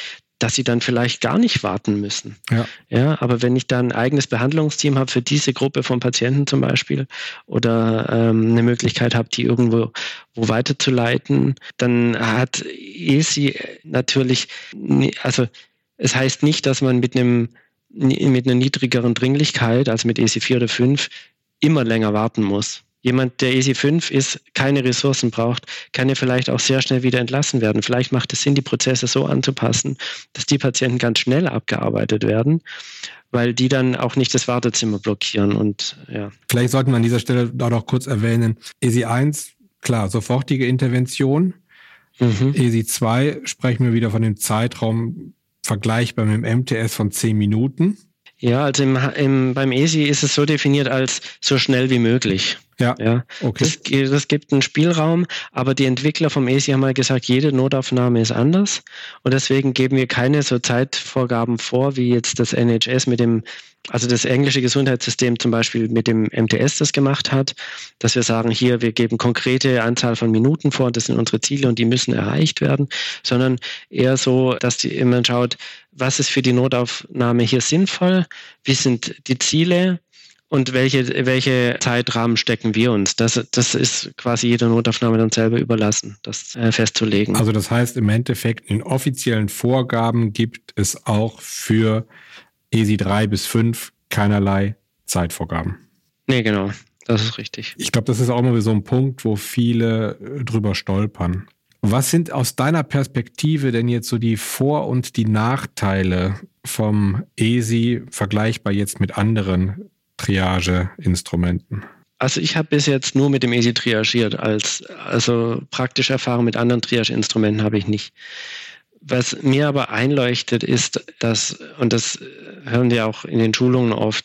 dass sie dann vielleicht gar nicht warten müssen. Ja. Ja, aber wenn ich dann ein eigenes Behandlungsteam habe für diese Gruppe von Patienten zum Beispiel oder ähm, eine Möglichkeit habe, die irgendwo wo weiterzuleiten, dann hat E S I natürlich, also es heißt nicht, dass man mit einem mit einer niedrigeren Dringlichkeit, also mit E S I vier oder fünf, immer länger warten muss. Jemand, der E S I fünf ist, keine Ressourcen braucht, kann ja vielleicht auch sehr schnell wieder entlassen werden. Vielleicht macht es Sinn, die Prozesse so anzupassen, dass die Patienten ganz schnell abgearbeitet werden, weil die dann auch nicht das Wartezimmer blockieren. Und ja. Vielleicht sollten wir an dieser Stelle da noch kurz erwähnen, E S I eins, klar, sofortige Intervention. Mhm. E S I zwei sprechen wir wieder von dem Zeitraum vergleichbar mit dem M T S von zehn Minuten. Ja, also im, im, beim E S I ist es so definiert als so schnell wie möglich. Ja, ja. Okay. Das, das gibt einen Spielraum, aber die Entwickler vom E S I haben mal gesagt, jede Notaufnahme ist anders und deswegen geben wir keine so Zeitvorgaben vor, wie jetzt das N H S mit dem, also das englische Gesundheitssystem zum Beispiel mit dem M T S das gemacht hat, dass wir sagen, hier, wir geben konkrete Anzahl von Minuten vor, das sind unsere Ziele und die müssen erreicht werden, sondern eher so, dass die immer schaut, was ist für die Notaufnahme hier sinnvoll, wie sind die Ziele und welche, welche Zeitrahmen stecken wir uns. Das, das ist quasi jeder Notaufnahme dann selber überlassen, das äh, festzulegen. Also das heißt im Endeffekt, in offiziellen Vorgaben gibt es auch für E S I drei bis fünf keinerlei Zeitvorgaben. Nee, genau. Das ist richtig. Ich glaube, das ist auch immer so ein Punkt, wo viele drüber stolpern. Was sind aus deiner Perspektive denn jetzt so die Vor- und die Nachteile vom E S I vergleichbar jetzt mit anderen Triage-Instrumenten? Also ich habe bis jetzt nur mit dem E S I triagiert. Als, also praktische Erfahrung mit anderen Triage-Instrumenten habe ich nicht. Was mir aber einleuchtet ist, dass, und das hören wir auch in den Schulungen oft,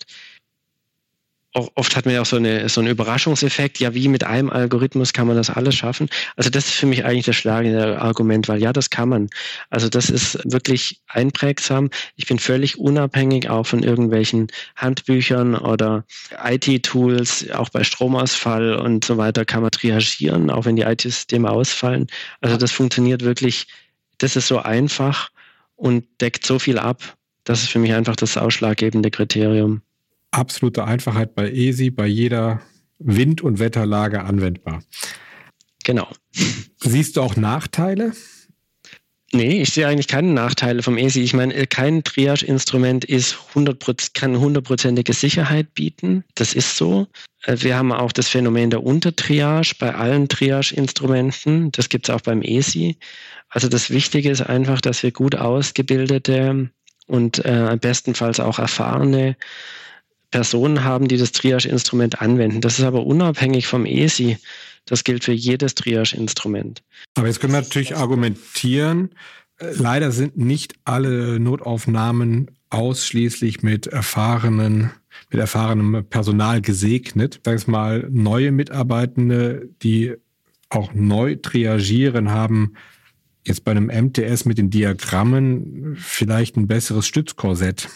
auch oft hat man ja auch so, eine, so einen Überraschungseffekt, ja, wie mit einem Algorithmus kann man das alles schaffen? Also das ist für mich eigentlich das schlagende Argument, weil ja, das kann man. Also das ist wirklich einprägsam. Ich bin völlig unabhängig auch von irgendwelchen Handbüchern oder I T-Tools, auch bei Stromausfall und so weiter kann man triagieren, auch wenn die I T-Systeme ausfallen. Also das funktioniert wirklich, das ist so einfach und deckt so viel ab. Das ist für mich einfach das ausschlaggebende Kriterium. Absolute Einfachheit bei E S I, bei jeder Wind- und Wetterlage anwendbar. Genau. Siehst du auch Nachteile? Nee, ich sehe eigentlich keine Nachteile vom E S I. Ich meine, kein Triage-Instrument ist hundert Prozent, kann hundertprozentige Sicherheit bieten. Das ist so. Wir haben auch das Phänomen der Untertriage bei allen Triage-Instrumenten. Das gibt es auch beim E S I. Also das Wichtige ist einfach, dass wir gut ausgebildete und äh, bestenfalls auch erfahrene Personen haben, die das Triage-Instrument anwenden. Das ist aber unabhängig vom E S I. Das gilt für jedes Triage-Instrument. Aber jetzt können wir natürlich argumentieren, leider sind nicht alle Notaufnahmen ausschließlich mit erfahrenen, mit erfahrenem Personal gesegnet. Sag ich mal, neue Mitarbeitende, die auch neu triagieren, haben jetzt bei einem M T S mit den Diagrammen vielleicht ein besseres Stützkorsett.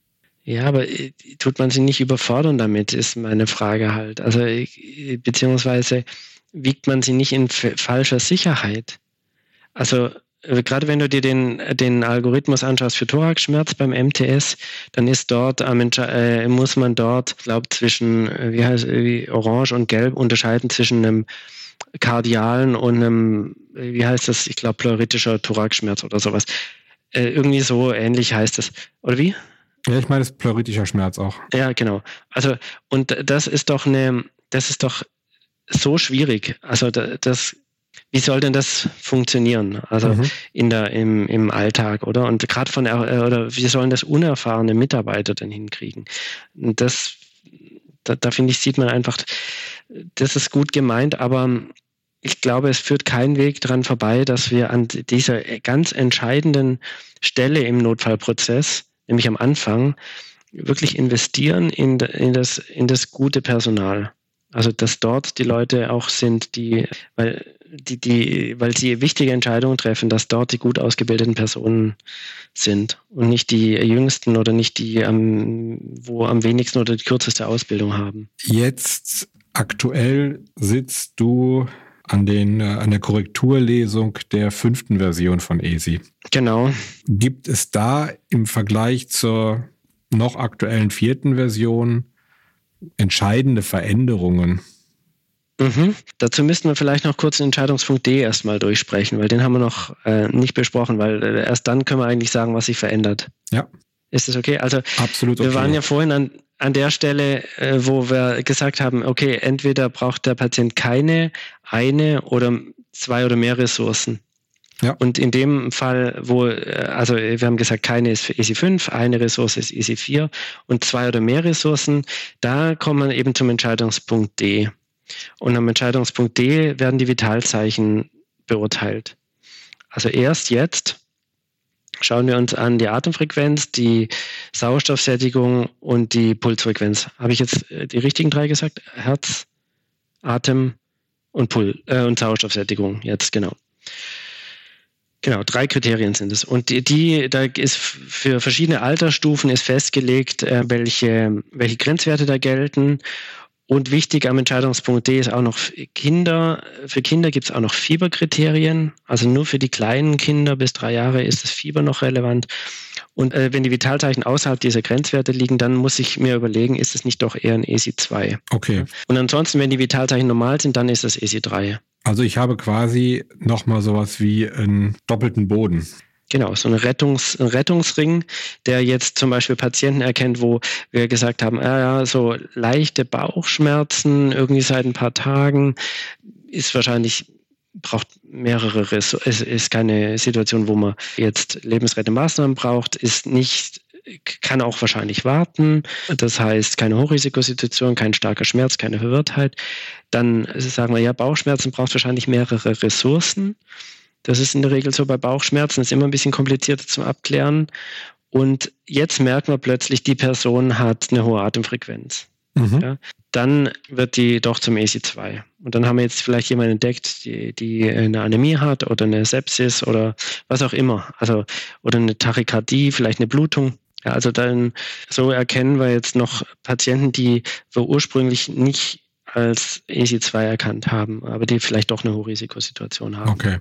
Ja, aber tut man sich nicht überfordern damit, ist meine Frage halt. Also beziehungsweise wiegt man sie nicht in f- falscher Sicherheit. Also gerade wenn du dir den, den Algorithmus anschaust für Thoraxschmerz beim M T S, dann ist dort am äh, muss man dort, ich glaube, zwischen wie heißt wie Orange und Gelb unterscheiden zwischen einem kardialen und einem, wie heißt das, ich glaube, pleuritischer Thoraxschmerz oder sowas. Äh, irgendwie so ähnlich heißt das. Oder wie? Ja, ich meine, das ist pleuritischer Schmerz auch. Ja, genau. Also, und das ist doch eine, das ist doch so schwierig. Also, das, wie soll denn das funktionieren? Also, mhm. in der, im, im Alltag, oder? Und gerade von, oder wie sollen das unerfahrene Mitarbeiter denn hinkriegen? Und das, da, da finde ich, sieht man einfach, das ist gut gemeint, aber ich glaube, es führt kein Weg dran vorbei, dass wir an dieser ganz entscheidenden Stelle im Notfallprozess, nämlich am Anfang, wirklich investieren in, in, das, in das gute Personal. Also dass dort die Leute auch sind, die, weil, die, die, weil sie wichtige Entscheidungen treffen, dass dort die gut ausgebildeten Personen sind und nicht die jüngsten oder nicht die, am, wo am wenigsten oder die kürzeste Ausbildung haben. Jetzt aktuell sitzt du an, den, äh, an der Korrekturlesung der fünften Version von E S I. Genau. Gibt es da im Vergleich zur noch aktuellen vierten Version entscheidende Veränderungen? Mhm. Dazu müssten wir vielleicht noch kurz den Entscheidungspunkt D erstmal durchsprechen, weil den haben wir noch äh, nicht besprochen, weil äh, erst dann können wir eigentlich sagen, was sich verändert. Ja. Ist das okay? Also absolut okay. Wir waren ja vorhin an, an der Stelle, äh, wo wir gesagt haben, okay, entweder braucht der Patient keine, eine oder zwei oder mehr Ressourcen. Ja. Und in dem Fall, wo, also wir haben gesagt, keine ist für E S I fünf, eine Ressource ist E S I vier und zwei oder mehr Ressourcen, da kommen wir eben zum Entscheidungspunkt D. Und am Entscheidungspunkt D werden die Vitalzeichen beurteilt. Also erst jetzt schauen wir uns an die Atemfrequenz, die Sauerstoffsättigung und die Pulsfrequenz. Habe ich jetzt die richtigen drei gesagt? Herz, Atem und, Pul äh, und Sauerstoffsättigung jetzt, genau. Genau, drei Kriterien sind es. Und die, die, da ist für verschiedene Altersstufen ist festgelegt, äh, welche, welche Grenzwerte da gelten. Und wichtig am Entscheidungspunkt D ist auch noch Kinder. Für Kinder gibt es auch noch Fieberkriterien. Also nur für die kleinen Kinder bis drei Jahre ist das Fieber noch relevant. Und äh, wenn die Vitalzeichen außerhalb dieser Grenzwerte liegen, dann muss ich mir überlegen, ist es nicht doch eher ein E S I zwei? Okay. Und ansonsten, wenn die Vitalzeichen normal sind, dann ist das E S I drei. Also ich habe quasi nochmal sowas wie einen doppelten Boden. Genau, so ein, Rettungs-, ein Rettungsring, der jetzt zum Beispiel Patienten erkennt, wo wir gesagt haben, ja, ja, so leichte Bauchschmerzen irgendwie seit ein paar Tagen ist wahrscheinlich, braucht mehrere Ressourcen. Es ist keine Situation, wo man jetzt lebensrettende Maßnahmen braucht, ist nicht, kann auch wahrscheinlich warten. Das heißt, keine Hochrisikosituation, kein starker Schmerz, keine Verwirrtheit. Dann sagen wir, ja, Bauchschmerzen braucht wahrscheinlich mehrere Ressourcen. Das ist in der Regel so bei Bauchschmerzen, ist immer ein bisschen komplizierter zum Abklären. Und jetzt merkt man plötzlich, die Person hat eine hohe Atemfrequenz. Mhm. Ja, dann wird die doch zum E S I zwei. Und dann haben wir jetzt vielleicht jemanden entdeckt, die, die eine Anämie hat oder eine Sepsis oder was auch immer. Also, oder eine Tachykardie, vielleicht eine Blutung. Ja, also dann so erkennen wir jetzt noch Patienten, die wir ursprünglich nicht als E S I zwei erkannt haben, aber die vielleicht doch eine Hochrisikosituation haben. Okay.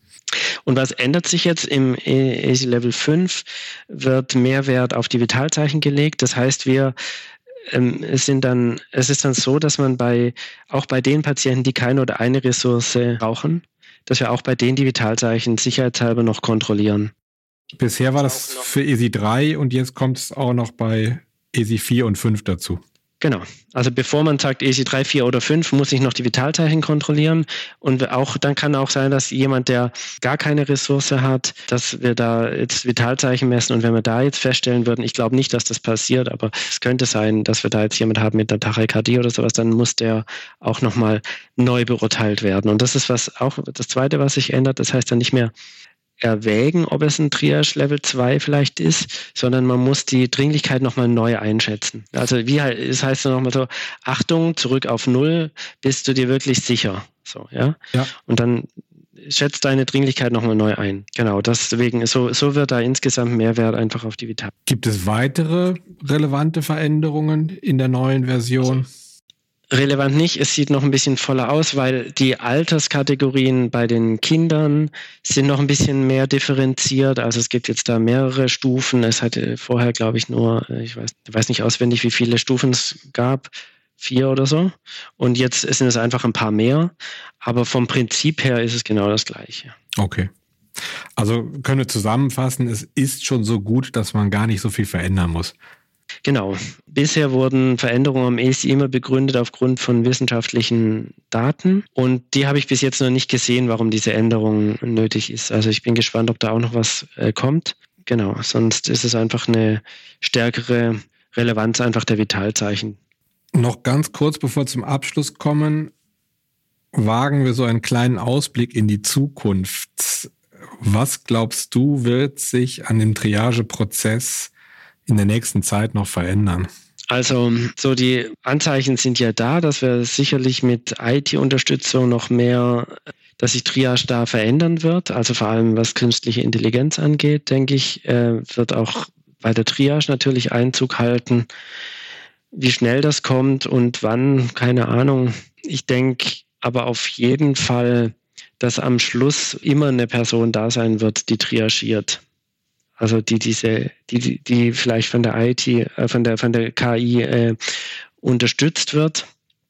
Und was ändert sich jetzt im E S I Level fünf? Wird mehr Wert auf die Vitalzeichen gelegt. Das heißt, wir ähm, es sind dann, es ist dann so, dass man bei auch bei den Patienten, die keine oder eine Ressource brauchen, dass wir auch bei denen die Vitalzeichen sicherheitshalber noch kontrollieren. Bisher war das für E S I drei und jetzt kommt es auch noch bei E S I vier und fünf dazu. Genau. Also bevor man sagt E S I drei, vier oder fünf, muss ich noch die Vitalzeichen kontrollieren. Und auch dann kann auch sein, dass jemand, der gar keine Ressource hat, dass wir da jetzt Vitalzeichen messen. Und wenn wir da jetzt feststellen würden, ich glaube nicht, dass das passiert, aber es könnte sein, dass wir da jetzt jemand haben mit einer Tachykardie oder sowas, dann muss der auch nochmal neu beurteilt werden. Und das ist was auch das Zweite, was sich ändert. Das heißt dann nicht mehr erwägen, ob es ein Triage Level zwei vielleicht ist, sondern man muss die Dringlichkeit nochmal neu einschätzen. Also wie halt, das heißt dann nochmal so, Achtung, zurück auf Null, bist du dir wirklich sicher? So, ja. ja. Und dann schätzt deine Dringlichkeit nochmal neu ein. Genau, deswegen, so, so wird da insgesamt Mehrwert einfach auf die Vital. Gibt es weitere relevante Veränderungen in der neuen Version? Also, relevant nicht, es sieht noch ein bisschen voller aus, weil die Alterskategorien bei den Kindern sind noch ein bisschen mehr differenziert. Also es gibt jetzt da mehrere Stufen. Es hatte vorher, glaube ich, nur, ich weiß, ich weiß nicht auswendig, wie viele Stufen es gab, vier oder so. Und jetzt sind es einfach ein paar mehr. Aber vom Prinzip her ist es genau das Gleiche. Okay. Also können wir zusammenfassen, es ist schon so gut, dass man gar nicht so viel verändern muss. Genau. Bisher wurden Veränderungen am E S I immer begründet aufgrund von wissenschaftlichen Daten und die habe ich bis jetzt noch nicht gesehen, warum diese Änderung nötig ist. Also ich bin gespannt, ob da auch noch was äh, kommt. Genau, sonst ist es einfach eine stärkere Relevanz einfach der Vitalzeichen. Noch ganz kurz, bevor wir zum Abschluss kommen, wagen wir so einen kleinen Ausblick in die Zukunft. Was glaubst du, wird sich an dem Triageprozess in der nächsten Zeit noch verändern? Also so die Anzeichen sind ja da, dass wir sicherlich mit I T-Unterstützung noch mehr, dass sich Triage da verändern wird. Also vor allem was künstliche Intelligenz angeht, denke ich, äh, wird auch bei der Triage natürlich Einzug halten. Wie schnell das kommt und wann, keine Ahnung. Ich denke, aber auf jeden Fall, dass am Schluss immer eine Person da sein wird, die triagiert. Also die diese, die, die vielleicht von der I T, äh, von der, von der K I äh, unterstützt wird.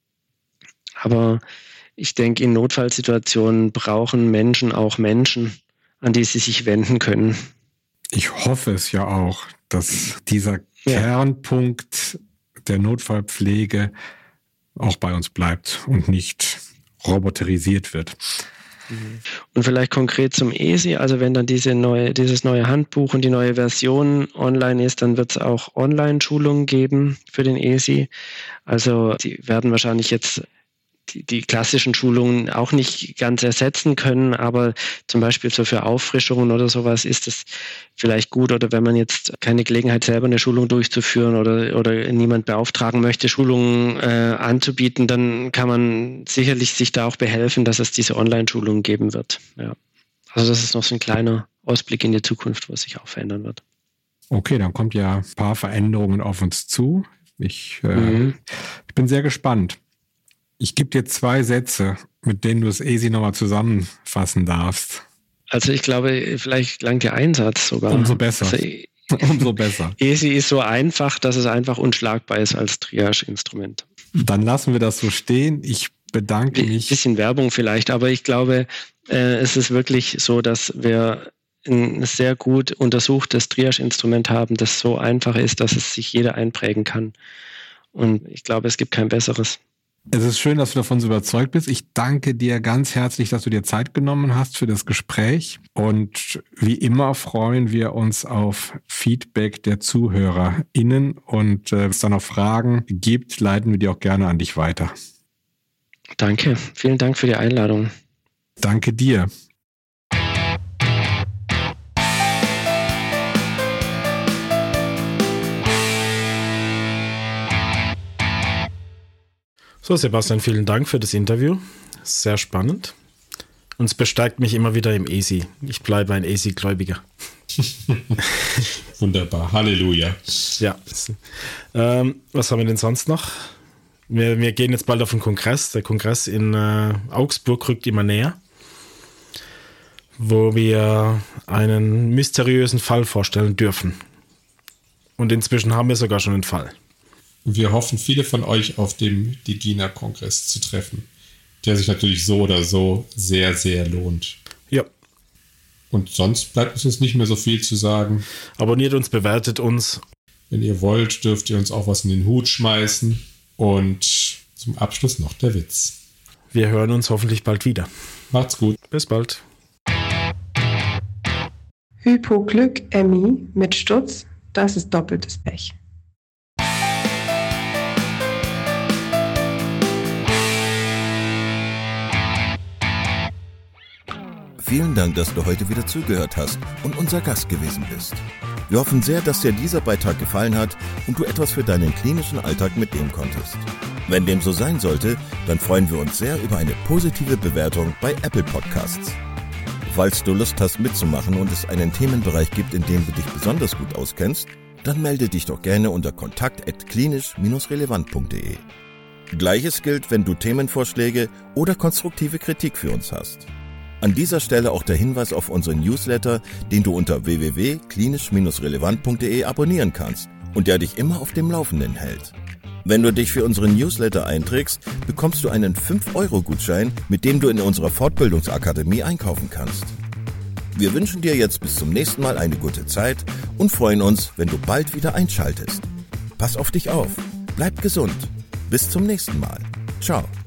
Aber ich denke, in Notfallsituationen brauchen Menschen auch Menschen, an die sie sich wenden können. Ich hoffe es ja auch, dass dieser Ja. Kernpunkt der Notfallpflege auch bei uns bleibt und nicht roboterisiert wird. Und vielleicht konkret zum E S I, also wenn dann diese neue, dieses neue Handbuch und die neue Version online ist, dann wird es auch Online-Schulungen geben für den E S I. Also die werden wahrscheinlich jetzt die, die klassischen Schulungen auch nicht ganz ersetzen können, aber zum Beispiel so für Auffrischungen oder sowas ist es vielleicht gut, oder wenn man jetzt keine Gelegenheit selber eine Schulung durchzuführen oder, oder niemand beauftragen möchte, Schulungen äh, anzubieten, dann kann man sicherlich sich da auch behelfen, dass es diese Online-Schulungen geben wird. Ja. Also das ist noch so ein kleiner Ausblick in die Zukunft, was sich auch verändern wird. Okay, dann kommt ja ein paar Veränderungen auf uns zu. Ich, äh, Mhm. ich bin sehr gespannt. Ich gebe dir zwei Sätze, mit denen du das E S I nochmal zusammenfassen darfst. Also ich glaube, vielleicht langt der Einsatz sogar. Umso besser. Also, Umso besser. E S I ist so einfach, dass es einfach unschlagbar ist als Triage-Instrument. Dann lassen wir das so stehen. Ich bedanke Ein mich. bisschen Werbung vielleicht, aber ich glaube, äh, es ist wirklich so, dass wir ein sehr gut untersuchtes Triage-Instrument haben, das so einfach ist, dass es sich jeder einprägen kann. Und ich glaube, es gibt kein besseres. Es ist schön, dass du davon so überzeugt bist. Ich danke dir ganz herzlich, dass du dir Zeit genommen hast für das Gespräch. Und wie immer freuen wir uns auf Feedback der ZuhörerInnen. Und äh, wenn es da noch Fragen gibt, leiten wir die auch gerne an dich weiter. Danke. Vielen Dank für die Einladung. Danke dir. So, Sebastian, vielen Dank für das Interview. Sehr spannend. Und es bestärkt mich immer wieder im E S I. Ich bleibe ein E S I-Gläubiger. Wunderbar. Halleluja. Ja. Ähm, was haben wir denn sonst noch? Wir, wir gehen jetzt bald auf den Kongress. Der Kongress in äh, Augsburg rückt immer näher, wo wir einen mysteriösen Fall vorstellen dürfen. Und inzwischen haben wir sogar schon einen Fall. Wir hoffen, viele von euch auf dem DIGINA-Kongress zu treffen, der sich natürlich so oder so sehr, sehr lohnt. Ja. Und sonst bleibt uns jetzt nicht mehr so viel zu sagen. Abonniert uns, bewertet uns. Wenn ihr wollt, dürft ihr uns auch was in den Hut schmeißen. Und zum Abschluss noch der Witz. Wir hören uns hoffentlich bald wieder. Macht's gut. Bis bald. Hypoglykämie mit Stutz, das ist doppeltes Pech. Vielen Dank, dass du heute wieder zugehört hast und unser Gast gewesen bist. Wir hoffen sehr, dass dir dieser Beitrag gefallen hat und du etwas für deinen klinischen Alltag mitnehmen konntest. Wenn dem so sein sollte, dann freuen wir uns sehr über eine positive Bewertung bei Apple Podcasts. Falls du Lust hast mitzumachen und es einen Themenbereich gibt, in dem du dich besonders gut auskennst, dann melde dich doch gerne unter kontakt at klinisch relevant punkt de. Gleiches gilt, wenn du Themenvorschläge oder konstruktive Kritik für uns hast. An dieser Stelle auch der Hinweis auf unseren Newsletter, den du unter w w w punkt klinisch relevant punkt de abonnieren kannst und der dich immer auf dem Laufenden hält. Wenn du dich für unseren Newsletter einträgst, bekommst du einen fünf Euro Gutschein, mit dem du in unserer Fortbildungsakademie einkaufen kannst. Wir wünschen dir jetzt bis zum nächsten Mal eine gute Zeit und freuen uns, wenn du bald wieder einschaltest. Pass auf dich auf, bleib gesund. Bis zum nächsten Mal. Ciao.